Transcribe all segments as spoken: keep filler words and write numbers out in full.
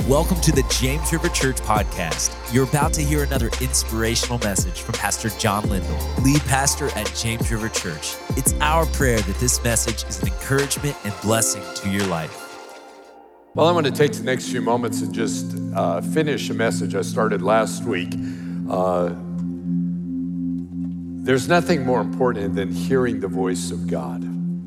Welcome to the James River Church podcast. You're about to hear another inspirational message from Pastor John Lindell, lead pastor at James River Church. It's our prayer that this message is an encouragement and blessing to your life. Well, I'm going to take the next few moments and just uh, finish a message I started last week. Uh, there's nothing more important than hearing the voice of God,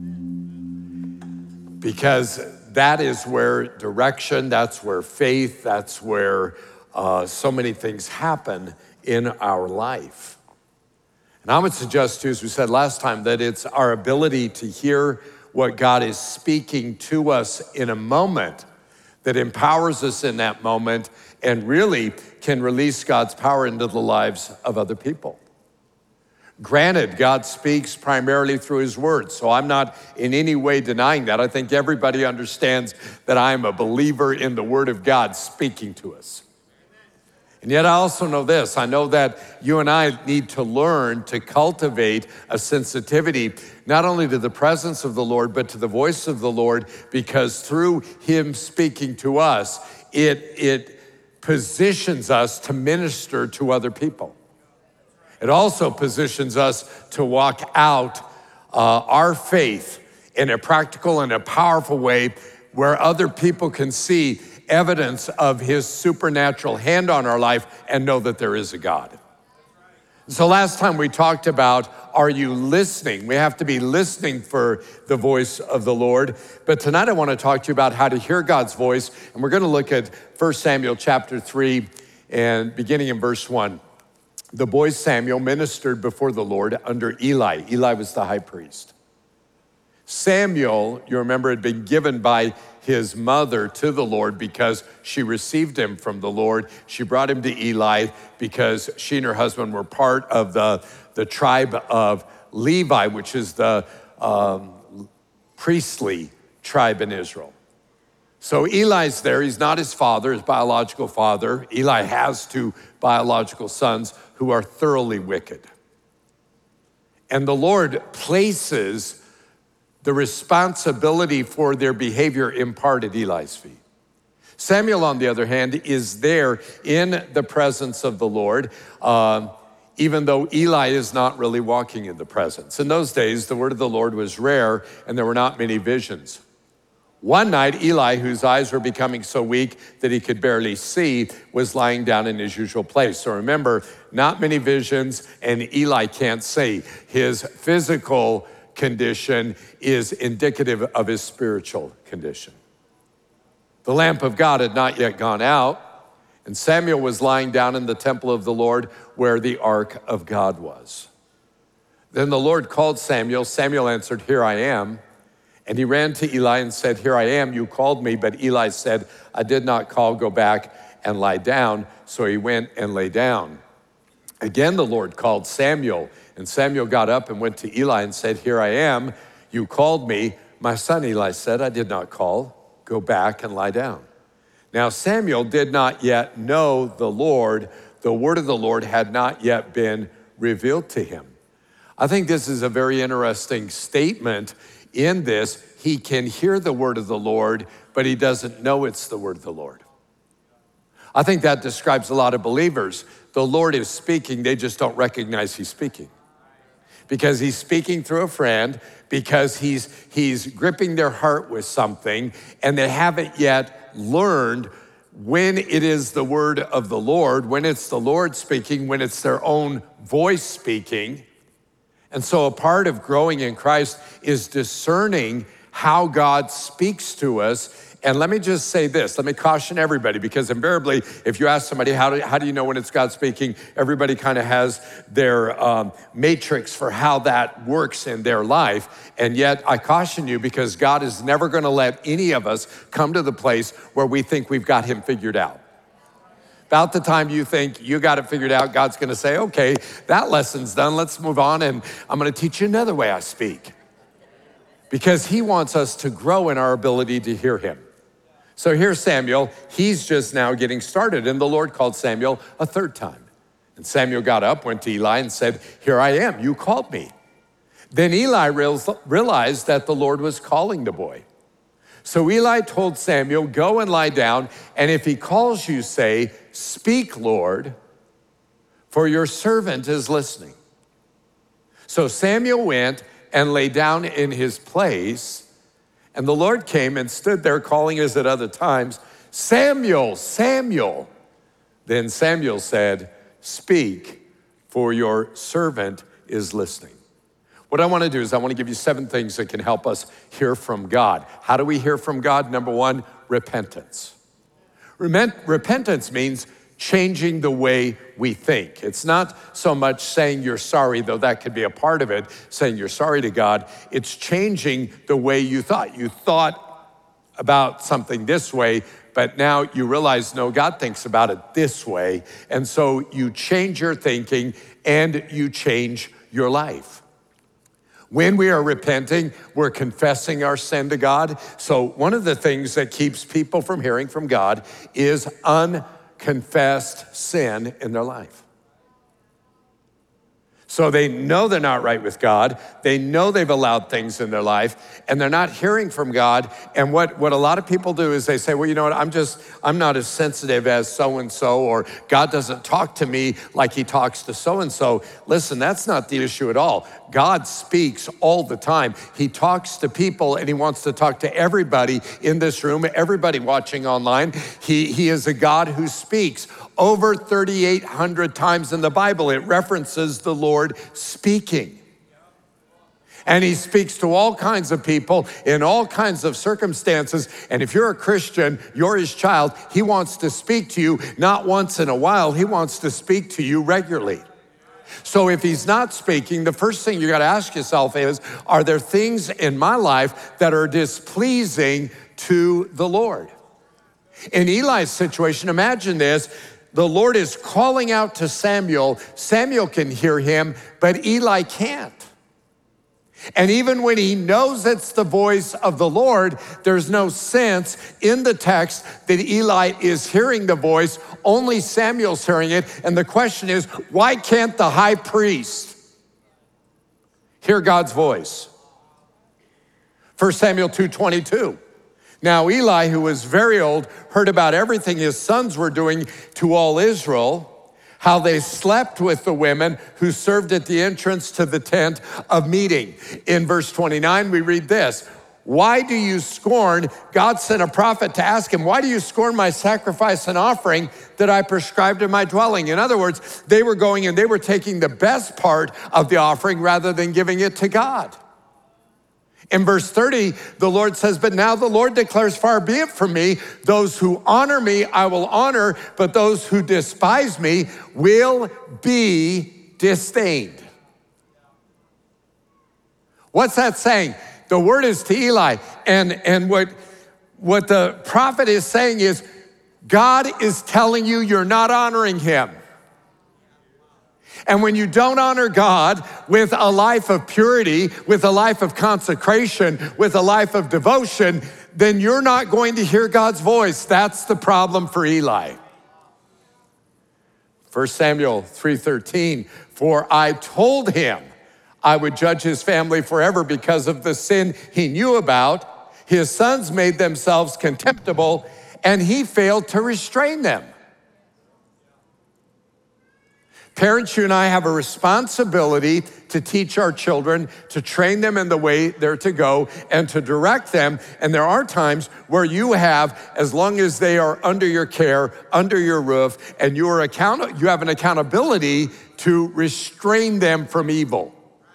because that is where direction, that's where faith, that's where uh, so many things happen in our life. And I would suggest too, as we said last time, that it's our ability to hear what God is speaking to us in a moment that empowers us in that moment and really can release God's power into the lives of other people. Granted, God speaks primarily through his word, so I'm not in any way denying that. I think everybody understands that I'm a believer in the word of God speaking to us. And yet I also know this, I know that you and I need to learn to cultivate a sensitivity, not only to the presence of the Lord, but to the voice of the Lord, because through him speaking to us, it, it positions us to minister to other people. It also positions us to walk out uh, our faith in a practical and a powerful way where other people can see evidence of his supernatural hand on our life and know that there is a God. So last time we talked about, are you listening? We have to be listening for the voice of the Lord. But tonight I want to talk to you about how to hear God's voice. And we're going to look at First Samuel chapter three and beginning in verse one. The boy Samuel ministered before the Lord under Eli. Eli was the high priest. Samuel, you remember, had been given by his mother to the Lord because she received him from the Lord. She brought him to Eli because she and her husband were part of the, the tribe of Levi, which is the um, priestly tribe in Israel. So Eli's there. He's not his father, his biological father. Eli has two biological sons who are thoroughly wicked. And the Lord places the responsibility for their behavior in part at Eli's feet. Samuel, on the other hand, is there in the presence of the Lord, um, even though Eli is not really walking in the presence. In those days, the word of the Lord was rare and there were not many visions. One night, Eli, whose eyes were becoming so weak that he could barely see, was lying down in his usual place. So remember, not many visions, and Eli can't see. His physical condition is indicative of his spiritual condition. The lamp of God had not yet gone out, and Samuel was lying down in the temple of the Lord where the ark of God was. Then the Lord called Samuel. Samuel answered, "Here I am." And he ran to Eli and said, "Here I am, you called me." But Eli said, "I did not call, go back and lie down." So he went and lay down. Again, the Lord called Samuel, and Samuel got up and went to Eli and said, "Here I am, you called me." "My son," Eli said, "I did not call, go back and lie down." Now Samuel did not yet know the Lord. The word of the Lord had not yet been revealed to him. I think this is a very interesting statement. In this, he can hear the word of the Lord, but he doesn't know it's the word of the Lord. I think that describes a lot of believers. The Lord is speaking, they just don't recognize he's speaking. Because he's speaking through a friend, because he's, he's gripping their heart with something, and they haven't yet learned when it is the word of the Lord, when it's the Lord speaking, when it's their own voice speaking. And so a part of growing in Christ is discerning how God speaks to us. And let me just say this, let me caution everybody, because invariably, if you ask somebody, how do, how do you know when it's God speaking? Everybody kind of has their um, matrix for how that works in their life. And yet I caution you, because God is never gonna let any of us come to the place where we think we've got him figured out. About the time you think you got it figured out, God's gonna say, "Okay, that lesson's done, let's move on, and I'm gonna teach you another way I speak." Because he wants us to grow in our ability to hear him. So here's Samuel, he's just now getting started, and the Lord called Samuel a third time. And Samuel got up, went to Eli and said, "Here I am, you called me." Then Eli realized that the Lord was calling the boy. So Eli told Samuel, "Go and lie down." And if he calls you, say, speak, Lord, for your servant is listening. So Samuel went and lay down in his place, and the Lord came and stood there calling as at other times, Samuel, Samuel. Then Samuel said, speak, for your servant is listening. What I want to do is I want to give you seven things that can help us hear from God. How do we hear from God? Number one, repentance. Repentance means changing the way we think. It's not so much saying you're sorry, though that could be a part of it, saying you're sorry to God. It's changing the way you thought. You thought about something this way, but now you realize, no, God thinks about it this way. And so you change your thinking and you change your life. When we are repenting, we're confessing our sin to God. So one of the things that keeps people from hearing from God is unconfessed sin in their life. So they know they're not right with God. They know they've allowed things in their life, and they're not hearing from God. And what, what a lot of people do is they say, well, you know what, I'm just, I'm not as sensitive as so-and-so, or God doesn't talk to me like he talks to so-and-so. Listen, that's not the issue at all. God speaks all the time. He talks to people, and he wants to talk to everybody in this room, everybody watching online. He, he is a God who speaks. Over thirty-eight hundred times in the Bible, it references the Lord speaking. And he speaks to all kinds of people in all kinds of circumstances. And if you're a Christian, you're his child, he wants to speak to you not once in a while, he wants to speak to you regularly. So if he's not speaking, the first thing you got to ask yourself is, are there things in my life that are displeasing to the Lord? In Eli's situation, imagine this. The Lord is calling out to Samuel. Samuel can hear him, but Eli can't. And even when he knows it's the voice of the Lord, there's no sense in the text that Eli is hearing the voice. Only Samuel's hearing it. And the question is, why can't the high priest hear God's voice? First Samuel two twenty-two. Now Eli, who was very old, heard about everything his sons were doing to all Israel, how they slept with the women who served at the entrance to the tent of meeting. In verse twenty-nine, we read this, why do you scorn, God sent a prophet to ask him, why do you scorn my sacrifice and offering that I prescribed in my dwelling? In other words, they were going and they were taking the best part of the offering rather than giving it to God. In verse thirty, the Lord says, but now the Lord declares, far be it from me, those who honor me, I will honor, but those who despise me will be disdained. What's that saying? The word is to Eli. And, and what, what the prophet is saying is, God is telling you you're not honoring him. And when you don't honor God with a life of purity, with a life of consecration, with a life of devotion, then you're not going to hear God's voice. That's the problem for Eli. First Samuel three thirteen, for I told him I would judge his family forever because of the sin he knew about. His sons made themselves contemptible, and he failed to restrain them. Parents, you and I have a responsibility to teach our children, to train them in the way they're to go, and to direct them. And there are times where you have, as long as they are under your care, under your roof, and you are account- you have an accountability to restrain them from evil.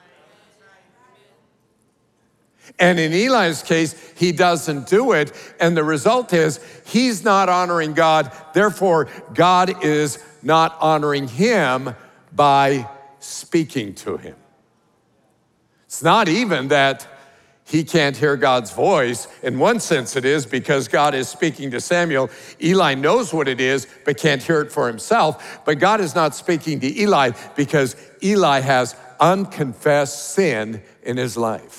And in Eli's case, he doesn't do it. And the result is he's not honoring God. Therefore, God is not honoring him by speaking to him. It's not even that he can't hear God's voice. In one sense it is, because God is speaking to Samuel. Eli knows what it is, but can't hear it for himself. But God is not speaking to Eli because Eli has unconfessed sin in his life.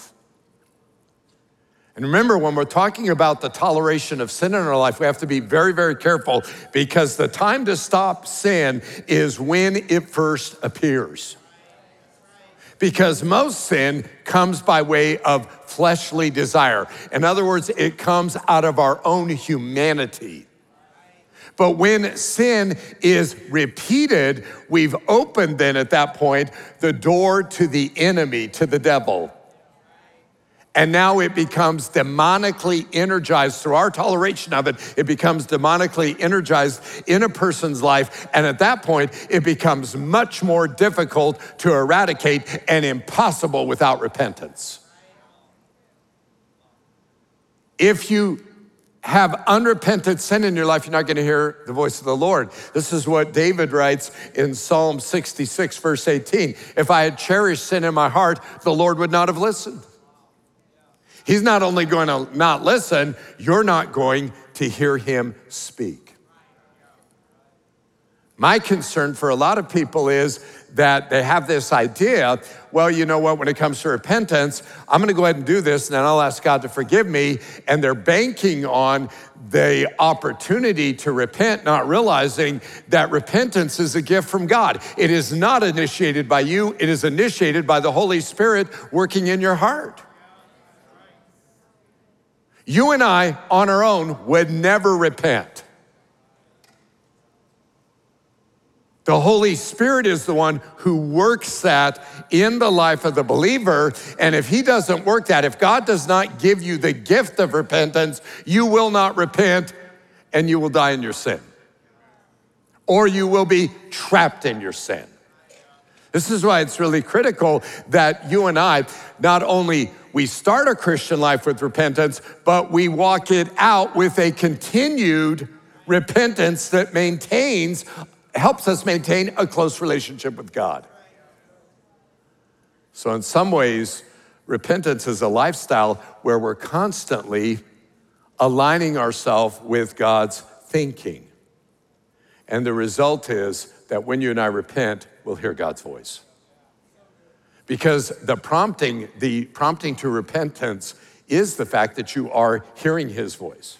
And remember, when we're talking about the toleration of sin in our life, we have to be very, very careful, because the time to stop sin is when it first appears. Because most sin comes by way of fleshly desire. In other words, it comes out of our own humanity. But when sin is repeated, we've opened then at that point the door to the enemy, to the devil. And now it becomes demonically energized through our toleration of it. It becomes demonically energized in a person's life. And at that point, it becomes much more difficult to eradicate and impossible without repentance. If you have unrepentant sin in your life, you're not going to hear the voice of the Lord. This is what David writes in Psalm sixty-six, verse eighteen. If I had cherished sin in my heart, the Lord would not have listened. He's not only going to not listen, you're not going to hear him speak. My concern for a lot of people is that they have this idea, well, you know what, when it comes to repentance, I'm gonna go ahead and do this and then I'll ask God to forgive me. And they're banking on the opportunity to repent, not realizing that repentance is a gift from God. It is not initiated by you, it is initiated by the Holy Spirit working in your heart. You and I, on our own, would never repent. The Holy Spirit is the one who works that in the life of the believer. And if he doesn't work that, if God does not give you the gift of repentance, you will not repent and you will die in your sin. Or you will be trapped in your sin. This is why it's really critical that you and I, not only we start our Christian life with repentance, but we walk it out with a continued repentance that maintains, helps us maintain a close relationship with God. So in some ways, repentance is a lifestyle where we're constantly aligning ourselves with God's thinking. And the result is that when you and I repent, we'll hear God's voice. Because the prompting, the prompting to repentance is the fact that you are hearing his voice.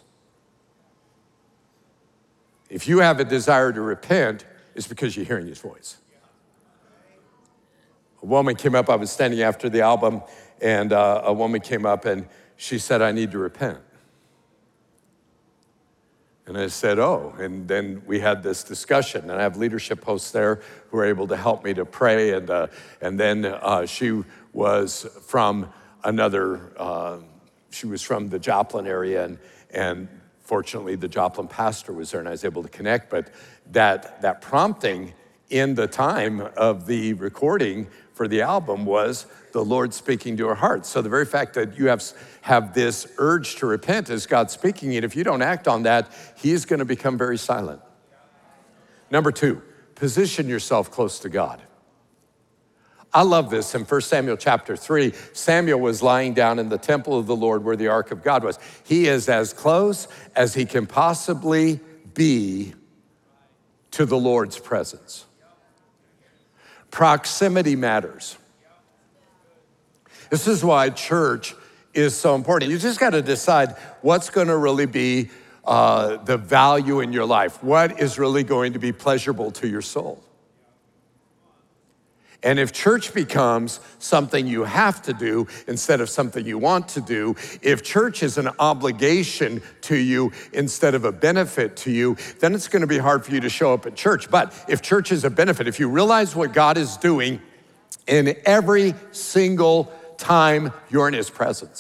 If you have a desire to repent, it's because you're hearing his voice. A woman came up, I was standing after the album, and uh, a woman came up and she said, I need to repent. And I said, oh, and then we had this discussion, and I have leadership hosts there who were able to help me to pray, and uh, and then uh, she was from another, uh, she was from the Joplin area, and and fortunately the Joplin pastor was there, and I was able to connect, but that that prompting in the time of the recording for the album was the Lord speaking to her heart. So the very fact that you have, have this urge to repent is God speaking, and if you don't act on that, he is gonna become very silent. Number two, position yourself close to God. I love this in First Samuel chapter three. Samuel was lying down in the temple of the Lord where the ark of God was. He is as close as he can possibly be to the Lord's presence. Proximity matters. This is why church is so important. You just got to decide what's going to really be uh, the value in your life. What is really going to be pleasurable to your soul? And if church becomes something you have to do instead of something you want to do, if church is an obligation to you instead of a benefit to you, then it's gonna be hard for you to show up at church. But if church is a benefit, if you realize what God is doing in every single time you're in his presence,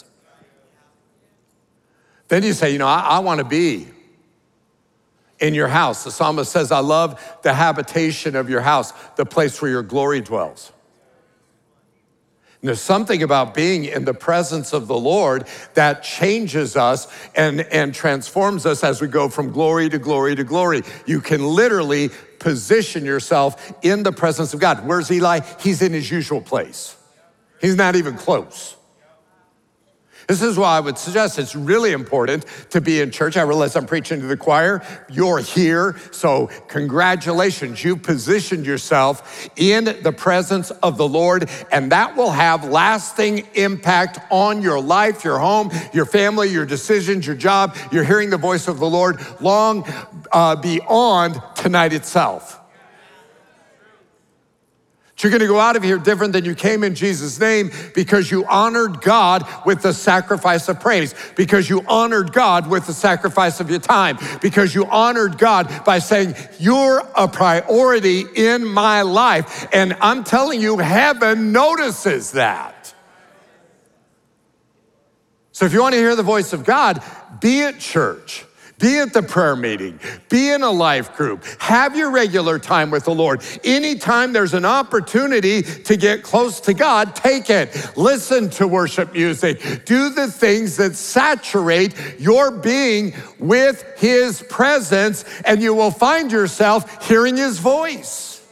then you say, you know, I, I wanna be in your house. The psalmist says, I love the habitation of your house, the place where your glory dwells. And there's something about being in the presence of the Lord that changes us and, and transforms us as we go from glory to glory to glory. You can literally position yourself in the presence of God. Where's Eli? He's in his usual place. He's not even close. This is why I would suggest it's really important to be in church. I realize I'm preaching to the choir. You're here, so congratulations. You've positioned yourself in the presence of the Lord, and that will have lasting impact on your life, your home, your family, your decisions, your job. You're hearing the voice of the Lord long uh, beyond tonight itself. You're gonna go out of here different than you came in Jesus' name because you honored God with the sacrifice of praise, because you honored God with the sacrifice of your time, because you honored God by saying, you're a priority in my life. And I'm telling you, heaven notices that. So if you wanna hear the voice of God, be at church. Be at the prayer meeting, be in a life group, have your regular time with the Lord. Anytime there's an opportunity to get close to God, take it. Listen to worship music. Do the things that saturate your being with his presence, and you will find yourself hearing his voice.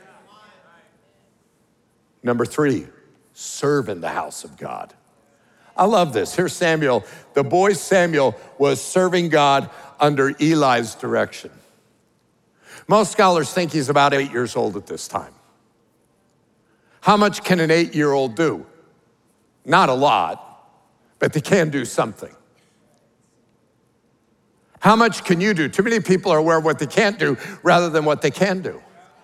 Number three, serve in the house of God. I love this. Here's Samuel. The boy Samuel was serving God under Eli's direction. Most scholars think he's about eight years old at this time. How much can an eight-year-old do? Not a lot, but they can do something. How much can you do? Too many people are aware of what they can't do rather than what they can do.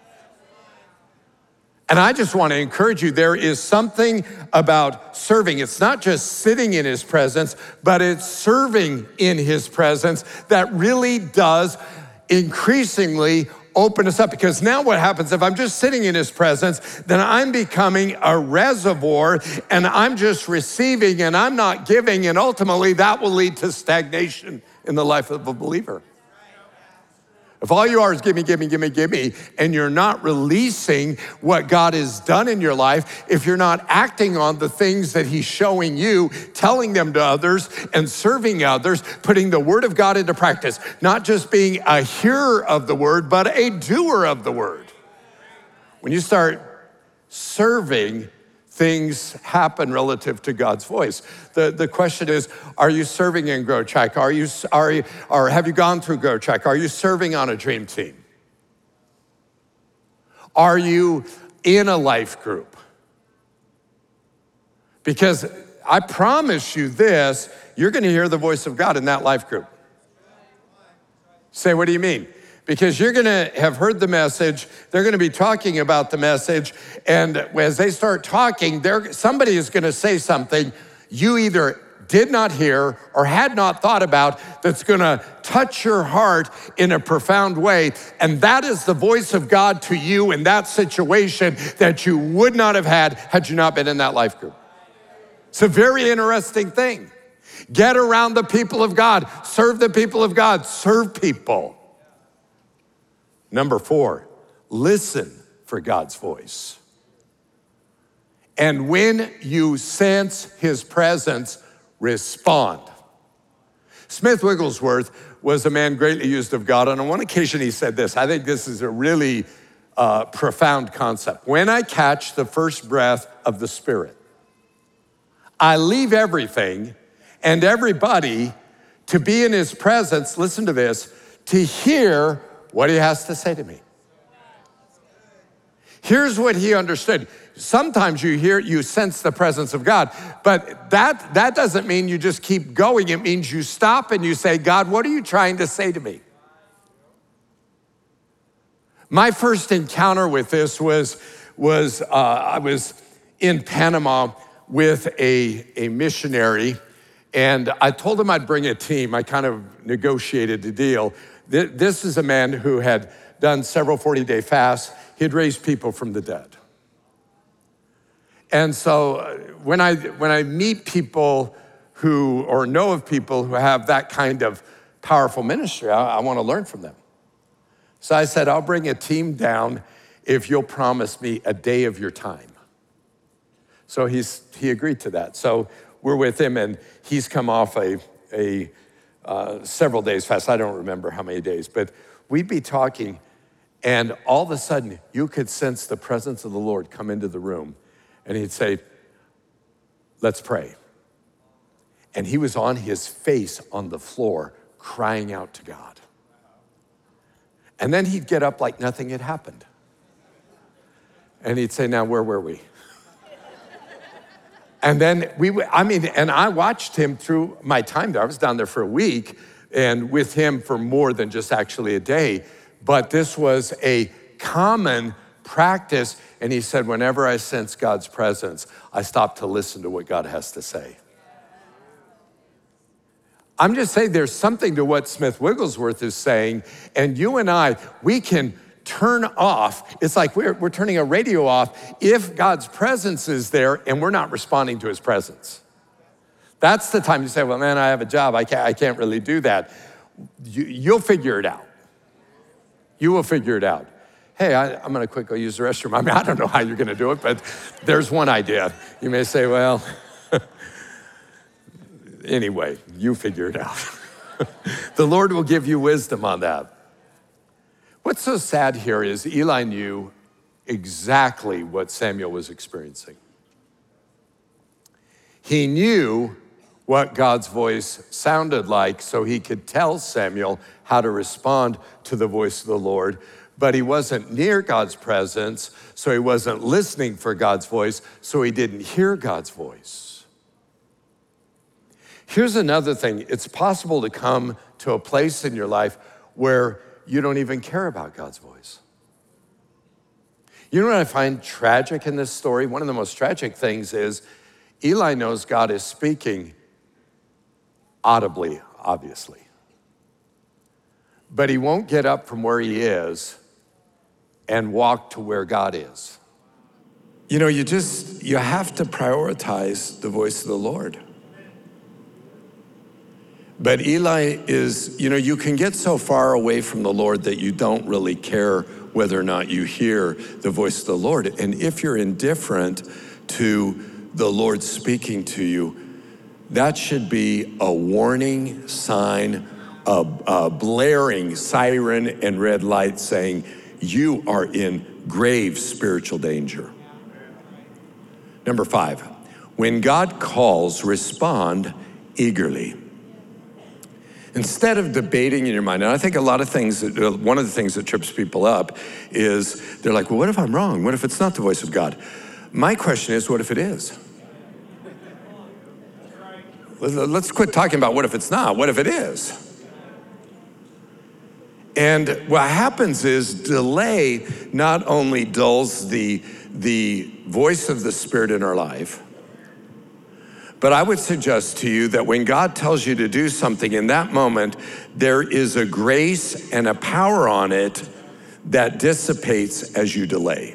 And I just want to encourage you, there is something about serving. It's not just sitting in his presence, but it's serving in his presence that really does increasingly open us up. Because now what happens, if I'm just sitting in his presence, then I'm becoming a reservoir and I'm just receiving and I'm not giving, and ultimately that will lead to stagnation in the life of a believer. If all you are is gimme, gimme, gimme, gimme, and you're not releasing what God has done in your life, if you're not acting on the things that he's showing you, telling them to others and serving others, putting the word of God into practice, not just being a hearer of the word, but a doer of the word. When you start serving, things happen relative to God's voice. The, the question is, are you serving in Grow Track? Are you, are you, or have you gone through Grow Track? Are you serving on a dream team? Are you in a life group? Because I promise you this, you're gonna hear the voice of God in that life group. Say, what do you mean? Because you're gonna have heard the message, they're gonna be talking about the message, and as they start talking, somebody is gonna say something you either did not hear or had not thought about that's gonna touch your heart in a profound way, and that is the voice of God to you in that situation that you would not have had had you not been in that life group. It's a very interesting thing. Get around the people of God, serve the people of God, serve people. Number four, listen for God's voice. And when you sense his presence, respond. Smith Wigglesworth was a man greatly used of God. And on one occasion he said this, I think this is a really uh, profound concept. When I catch the first breath of the Spirit, I leave everything and everybody to be in his presence, listen to this, to hear what he has to say to me. Here's what he understood. Sometimes you hear, you sense the presence of God, but that, that doesn't mean you just keep going. It means you stop and you say, God, what are you trying to say to me? My first encounter with this was, was uh, I was in Panama with a, a missionary, and I told him I'd bring a team. I kind of negotiated the deal. This is a man who had done several forty-day fasts. He had raised people from the dead. And so when I, when I meet people who, or know of people who have that kind of powerful ministry, I, I want to learn from them. So I said, I'll bring a team down if you'll promise me a day of your time. So he's, he agreed to that. So we're with him, and he's come off a, a uh, several days fast. I don't remember how many days, but we'd be talking, and all of a sudden you could sense the presence of the Lord come into the room, and he'd say, let's pray. And he was on his face on the floor crying out to God. And then he'd get up like nothing had happened. And he'd say, now where were we? And then we, I mean, and I watched him through my time there. I was down there for a week and with him for more than just actually a day. But this was a common practice. And he said, whenever I sense God's presence, I stop to listen to what God has to say. I'm just saying there's something to what Smith Wigglesworth is saying, and you and I, we can turn off. It's like we're, we're turning a radio off if God's presence is there and we're not responding to his presence. That's the time you say, well, man, I have a job. I can't, I can't really do that. You, you'll figure it out. You will figure it out. Hey, I, I'm gonna quick go use the restroom. I mean, I don't know how you're gonna do it, but there's one idea. You may say, well, anyway, you figure it out. The Lord will give you wisdom on that. What's so sad here is Eli knew exactly what Samuel was experiencing. He knew what God's voice sounded like, so he could tell Samuel how to respond to the voice of the Lord, but he wasn't near God's presence, so he wasn't listening for God's voice, so he didn't hear God's voice. Here's another thing. It's possible to come to a place in your life where you don't even care about God's voice. You know what I find tragic in this story? One of the most tragic things is Eli knows God is speaking audibly, obviously. But he won't get up from where he is and walk to where God is. You know, you just, you have to prioritize the voice of the Lord. But Eli is, you know, you can get so far away from the Lord that you don't really care whether or not you hear the voice of the Lord. And if you're indifferent to the Lord speaking to you, that should be a warning sign, a, a blaring siren and red light saying, you are in grave spiritual danger. Number five, when God calls, respond eagerly. Instead of debating in your mind, and I think a lot of things, that, one of the things that trips people up is they're like, well, what if I'm wrong? What if it's not the voice of God? My question is, what if it is? Let's quit talking about what if it's not, what if it is? And what happens is delay not only dulls the, the voice of the Spirit in our life, but I would suggest to you that when God tells you to do something in that moment, there is a grace and a power on it that dissipates as you delay.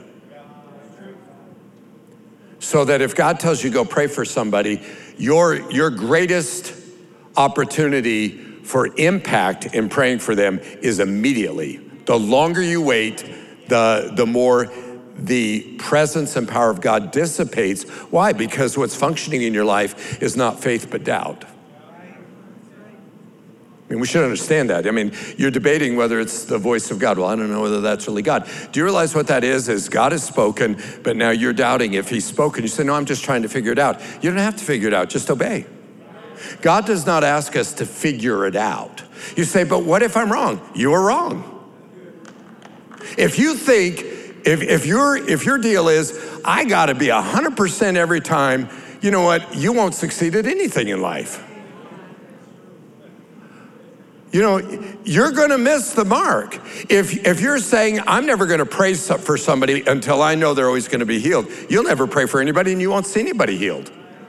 So that if God tells you go pray for somebody, your, your greatest opportunity for impact in praying for them is immediately. The longer you wait, the, the more the presence and power of God dissipates. Why? Because what's functioning in your life is not faith, but doubt. I mean, we should understand that. I mean, you're debating whether it's the voice of God. Well, I don't know whether that's really God. Do you realize what that is? Is God has spoken, but now you're doubting if he's spoken. You say, no, I'm just trying to figure it out. You don't have to figure it out, just obey. God does not ask us to figure it out. You say, but what if I'm wrong? You are wrong. If you think, If, if, your, if your deal is, I gotta be one hundred percent every time, you know what? You won't succeed at anything in life. You know, you're gonna miss the mark. If, if you're saying, I'm never gonna pray for somebody until I know they're always gonna be healed, you'll never pray for anybody and you won't see anybody healed.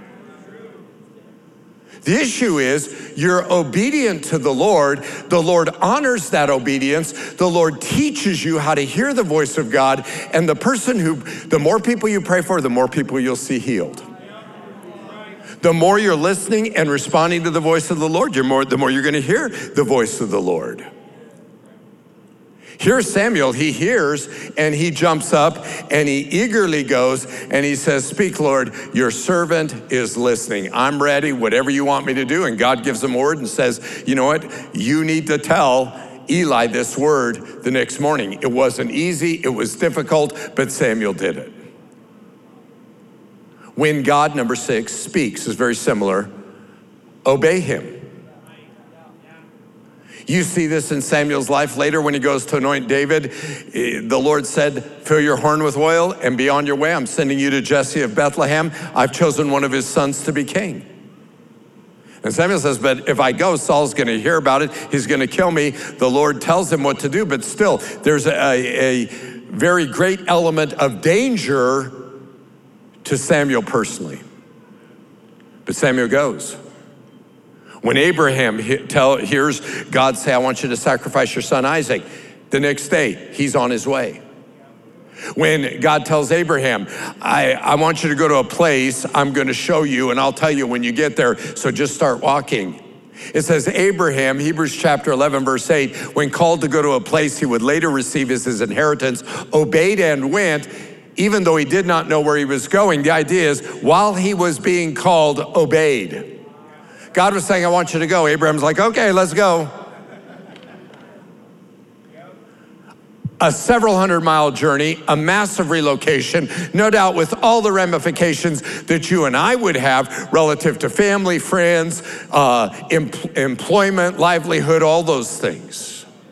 The issue is you're obedient to the Lord. The Lord honors that obedience. The Lord teaches you how to hear the voice of God. And the person who, the more people you pray for, the more people you'll see healed. The more you're listening and responding to the voice of the Lord, you're more, the more you're gonna hear the voice of the Lord. Here's Samuel, he hears and he jumps up and he eagerly goes and he says, speak, Lord, your servant is listening. I'm ready, whatever you want me to do. And God gives him word and says, you know what? You need to tell Eli this word the next morning. It wasn't easy, it was difficult, but Samuel did it. When God, number six, speaks is very similar, obey him. You see this in Samuel's life later when he goes to anoint David. The Lord said, fill your horn with oil and be on your way. I'm sending you to Jesse of Bethlehem. I've chosen one of his sons to be king. And Samuel says, but if I go, Saul's gonna hear about it. He's gonna kill me. The Lord tells him what to do, but still there's a, a, very great element of danger to Samuel personally. But Samuel goes. When Abraham he- tell, hears God say, I want you to sacrifice your son Isaac, the next day, he's on his way. When God tells Abraham, I, I want you to go to a place I'm going to show you, and I'll tell you when you get there, so just start walking. It says Abraham, Hebrews chapter eleven, verse eight, when called to go to a place he would later receive as his inheritance, obeyed and went, even though he did not know where he was going. The idea is, while he was being called, obeyed. God was saying, I want you to go. Abraham's like, okay, let's go. A several hundred mile journey, a massive relocation, no doubt with all the ramifications that you and I would have relative to family, friends, uh, em- employment, livelihood, all those things.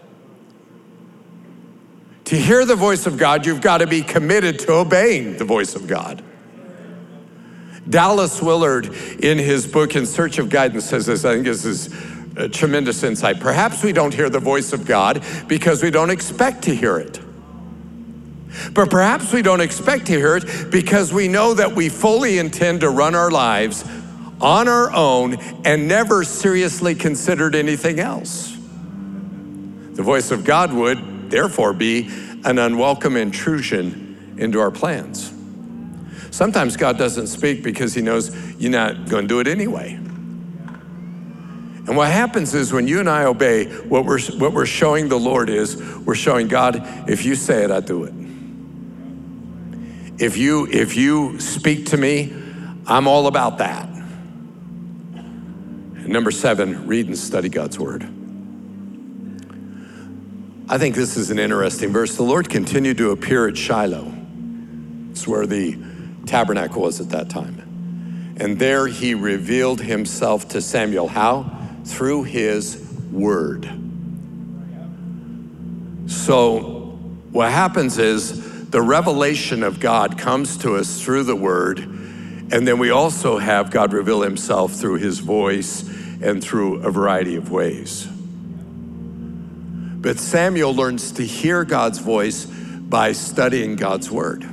To hear the voice of God, you've got to be committed to obeying the voice of God. Dallas Willard, in his book, In Search of Guidance, says this. I think this is a tremendous insight. Perhaps we don't hear the voice of God because we don't expect to hear it. But perhaps we don't expect to hear it because we know that we fully intend to run our lives on our own and never seriously considered anything else. The voice of God would, therefore, be an unwelcome intrusion into our plans. Sometimes God doesn't speak because he knows you're not going to do it anyway. And what happens is when you and I obey, what we're, what we're showing the Lord is, we're showing God, if you say it, I do it. If you, if you speak to me, I'm all about that. And number seven, read and study God's word. I think this is an interesting verse. The Lord continued to appear at Shiloh. It's where the tabernacle was at that time. And there he revealed himself to Samuel. How? Through his word. So what happens is the revelation of God comes to us through the word, and then we also have God reveal himself through his voice and through a variety of ways. But Samuel learns to hear God's voice by studying God's word.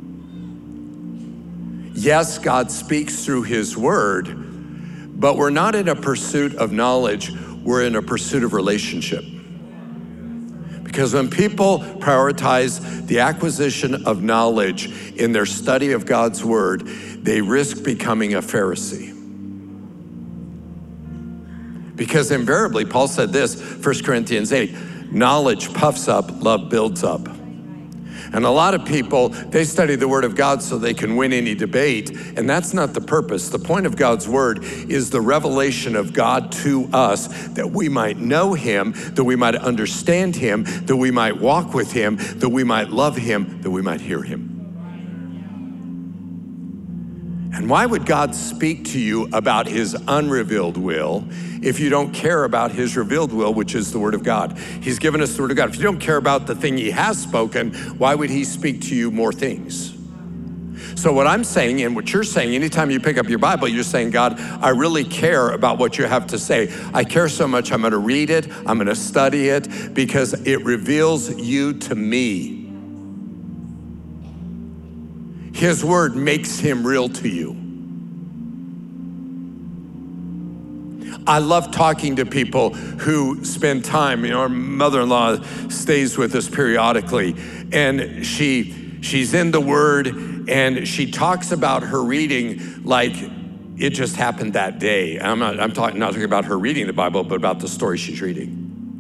Yes, God speaks through his word, but we're not in a pursuit of knowledge, we're in a pursuit of relationship. Because when people prioritize the acquisition of knowledge in their study of God's word, they risk becoming a Pharisee. Because invariably, Paul said this, First Corinthians eight, knowledge puffs up, love builds up. And a lot of people, they study the word of God so they can win any debate, and that's not the purpose. The point of God's word is the revelation of God to us, that we might know him, that we might understand him, that we might walk with him, that we might love him, that we might hear him. And why would God speak to you about his unrevealed will if you don't care about his revealed will, which is the word of God? He's given us the word of God. If you don't care about the thing he has spoken, why would he speak to you more things? So what I'm saying and what you're saying, anytime you pick up your Bible, you're saying, God, I really care about what you have to say. I care so much, I'm gonna read it, I'm gonna study it, because it reveals you to me. His word makes him real to you. I love talking to people who spend time. You know, our mother-in-law stays with us periodically, and she she's in the word, and she talks about her reading like it just happened that day. I'm not I'm talking not talking about her reading the Bible, but about the story she's reading.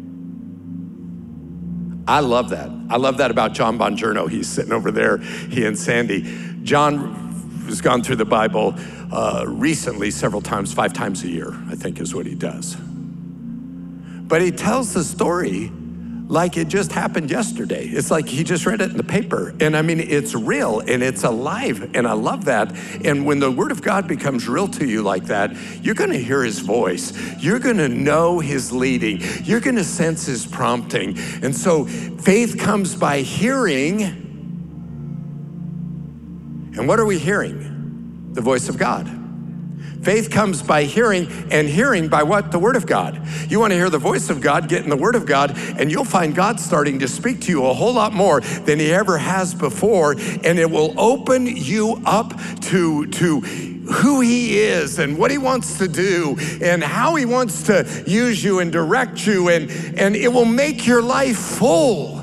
I love that. I love that about John Bongiorno. He's sitting over there, he and Sandy. John has gone through the Bible uh, recently several times, five times a year, I think is what he does. But he tells the story like it just happened yesterday. It's like he just read it in the paper. And I mean, it's real and it's alive, and I love that. And when the word of God becomes real to you like that, you're gonna hear his voice. You're gonna know his leading. You're gonna sense his prompting. And so faith comes by hearing. And what are we hearing? The voice of God. Faith comes by hearing, and hearing by what? The Word of God. You want to hear the voice of God, get in the Word of God, and you'll find God starting to speak to you a whole lot more than he ever has before, and it will open you up to, to who he is and what he wants to do and how he wants to use you and direct you, and, and it will make your life full.